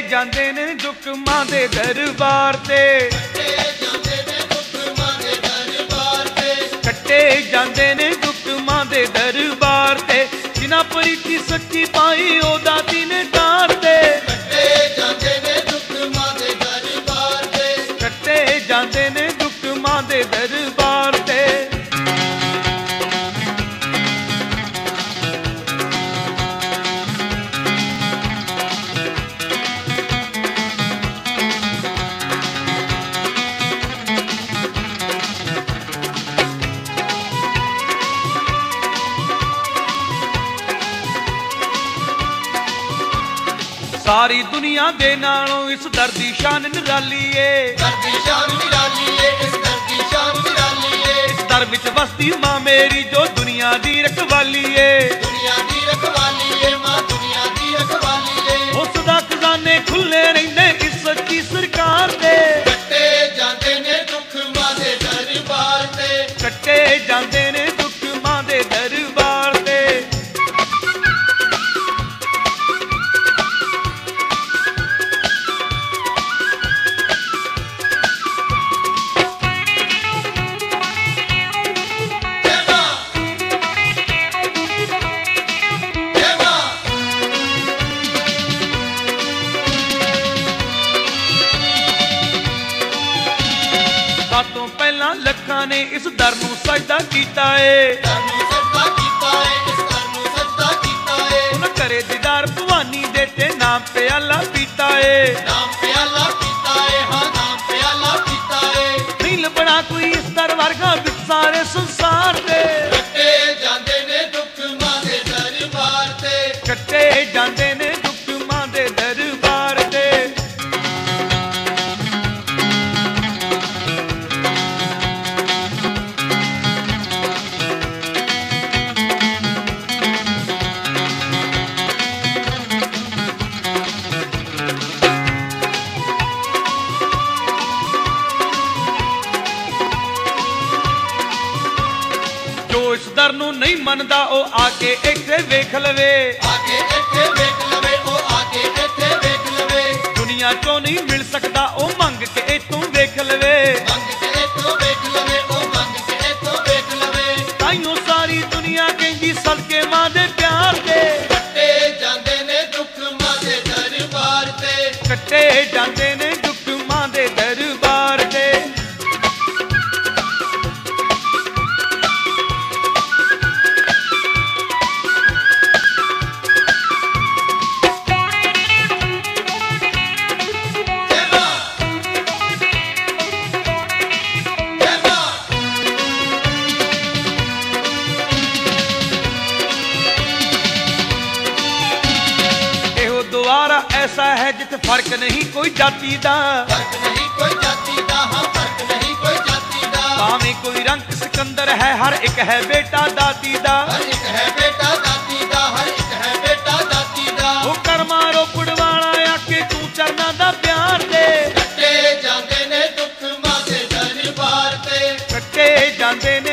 ਜਾਂਦੇ ਨੇ ਦੁੱਖ ਮਾਂ ਦੇ ਦਰਬਾਰ ਤੇ, ਕੱਟੇ ਜਾਂਦੇ ਨੇ ਦੁੱਖ ਮਾਂ ਦੇ ਦਰਬਾਰ ਤੇ, ਜਿਨ੍ਹਾਂ ਪ੍ਰੀਤੀ ਸੱਚੀ ਪਾਈ ਉਹ ਦਾਤੀ ਨੇ ਤਾਰ ਦੇ, ਕੱਟੇ ਜਾਂਦੇ ਨੇ ਦੁੱਖ ਮਾਂ ਦੇ ਦਰਬਾਰ ਤੇ, ਕੱਟੇ ਜਾਂਦੇ ਨੇ ਦੁੱਖ ਮਾਂ ਦੇ ਦਰਬਾਰ ਤੇ। ਸਾਰੀ ਦੁਨੀਆ ਦੇ ਨਾਲੋਂ ਇਸ ਦਰ ਦੀ ਸ਼ਾਨ ਨਿਰਾਲੀ ਏ, ਦਰ ਦੀ ਸ਼ਾਨ ਨਿਰਾਲੀ ਏ, ਇਸ ਦਰ ਦੀ ਸ਼ਾਨ ਨਿਰਾਲੀ ਏ। ਇਸ ਦਰ ਵਿੱਚ ਵਸਦੀ ਮਾਂ ਮੇਰੀ ਜੋ ਦੁਨੀਆ ਦੀ ਰਖਵਾਲੀ ਏ, ਦੁਨੀਆ ਦੀ ਰਖਵਾਲੀ ਏ, ਮਾਂ ਦੁਨੀਆ ਦੀ ਰਖਵਾਲੀ ਏ। ਉਸ ਦਾ ਖਜ਼ਾਨੇ ਖੁੱਲੇ ਰਹਿੰਦੇ ਇਸ ਸੱਚੀ ਸਰਕਾਰ ਦੇ, ਕੱਟੇ ਜਾਂਦੇ ਨੇ ਦੁੱਖ ਮਾਂ ਦੇ ਦਰਬਾਰ ਤੇ, ਕੱਟੇ ਜਾਂਦੇ ਨੇ ਦੁੱਖ ਮਾਂ ਦੇ ਦਰਬਾਰ ਤੇ। ਤੋਂ ਪਹਿਲਾਂ ਲੱਖਾਂ ਨੇ ਇਸ ਦਰ ਨੂੰ ਸਜਦਾ ਕੀਤਾ ਏ, ਦਰ ਨੂੰ ਸਜਦਾ ਕੀਤਾ ਏ, ਇਸ ਦਰ ਨੂੰ ਸਜਦਾ ਕੀਤਾ ਏ। ਉਹਨਾਂ ਕਰੇ ਦੀਦਾਰ ਭਵਾਨੀ ਦੇ ਤੇ ਨਾਮ ਪਿਆਲਾ ਪੀਤਾ ਏ, ਨਾਮ ਪਿਆਲਾ ਪੀਤਾ ਏ, ਹਾਂ ਨਾਮ ਪਿਆਲਾ ਪੀਤਾ ਏ। ਨਹੀਂ ਲੱਭਣਾ ਕੋਈ ਇਸ ਦਰ ਵਰਗਾ ਵਿੱਚ ਸਾਰੇ ਸੰਸਾਰ ਦੇ, ਕੱਟੇ ਜਾਂਦੇ ਨੇ ਦੁੱਖ ਮਾਂ ਦੇ ਦਰਬਾਰ ਤੇ, ਕੱਟੇ ਜਾਂਦੇ ਨੇ ਦੁੱਖ ਮਾਂ ਦੇ ਦਰਬਾਰ ਤੇ। ਇਸ ਦਰ ਨੂੰ ਨਹੀਂ ਮੰਨਦਾ ਉਹ ਆ ਕੇ ਇੱਥੇ ਵੇਖ ਲਵੇ, ਆ ਕੇ ਇੱਥੇ ਵੇਖ ਲਵੇ, ਉਹ ਆ ਕੇ ਇੱਥੇ ਵੇਖ ਲਵੇ। ਦੁਨੀਆ ਚੋਂ ਨਹੀਂ ਮਿਲ ਸਕਦਾ ਉਹ ਮੰਗ ਕੇ ਇੱਥੋਂ ਵੇਖ ਲਵੇ, ਮੰਗ ਕੇ ਇੱਥੋਂ ਵੇਖ ਲਵੇ, ਉਹ ਮੰਗ ਕੇ ਇੱਥੋਂ ਵੇਖ ਲਵੇ। ਤਾਈਓ ਸਾਰੀ ਦੁਨੀਆ ਕਹਿੰਦੀ ਸਦਕੇ ਮਾਂ ਦੇ ਪਿਆਰ ਦੇ, ਕੱਟੇ ਜਾਂਦੇ ਨੇ ਦੁੱਖ ਮਾਂ ਦੇ ਦਰਬਾਰ ਤੇ, ਕੱਟੇ ਜਾਂਦੇ ਨੇ ਦੁੱਖ ਮਾਂ ਦੇ ਦਰਬਾਰ ਤੇ। ऐसा है जिथे फर्क नहीं कोई जाति दा, फर्क नहीं कोई जाति दा, हाँ फर्क नहीं कोई जाति दा। भाਵੇਂ कोई रंग सिकंदर है हर एक है बेटा दाती दा, हर एक है बेटा दाती दा, हर एक है बेटा दाती दा। वो कर्मा रोपड़ वाला आके तू चरना दा प्यार दे, कट्टे जांदे ने दुख मां दे दरबार ते, कट्टे जांदे